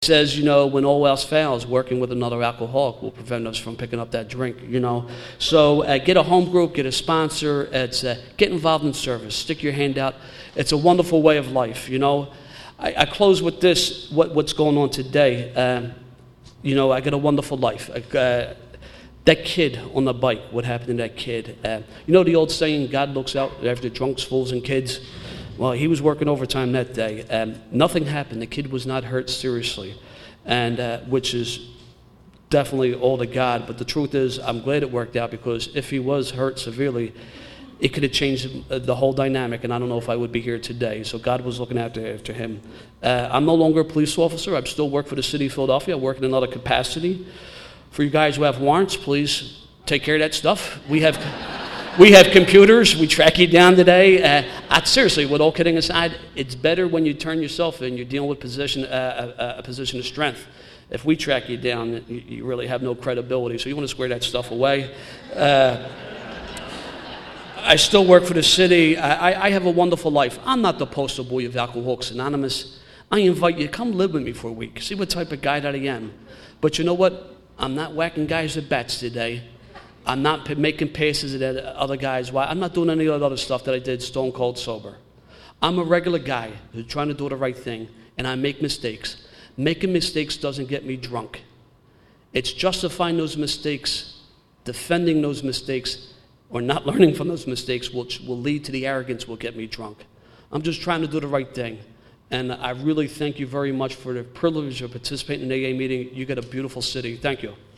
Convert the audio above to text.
says, when all else fails, working with another alcoholic will prevent us from picking up that drink. So get a home group, get a sponsor. Get involved in service. Stick your hand out. It's a wonderful way of life. I close with this, what's going on today. I got a wonderful life. That kid on the bike, what happened to that kid? The old saying, God looks out after drunks, fools, and kids? Well, he was working overtime that day. Nothing happened. The kid was not hurt seriously, and which is definitely all to God. But the truth is, I'm glad it worked out, because if he was hurt severely, it could have changed the whole dynamic, and I don't know if I would be here today. So God was looking after him. I'm no longer a police officer. I still work for the city of Philadelphia. I work in another capacity. For you guys who have warrants, please take care of that stuff. We have computers. We track you down today. Seriously, with all kidding aside, it's better when you turn yourself in. You're dealing with a position of strength. If we track you down, you really have no credibility. So you want to square that stuff away. I still work for the city. I have a wonderful life. I'm not the poster boy of Alcoholics Anonymous. I invite you, come live with me for a week. See what type of guy that I am. But you know what? I'm not whacking guys at bats today. I'm not making passes at other guys. I'm not doing any of that other stuff that I did stone cold sober. I'm a regular guy who's trying to do the right thing, and I make mistakes. Making mistakes doesn't get me drunk. It's justifying those mistakes, defending those mistakes, or not learning from those mistakes, which will lead to the arrogance will get me drunk. I'm just trying to do the right thing. And I really thank you very much for the privilege of participating in an AA meeting. You got a beautiful city. Thank you.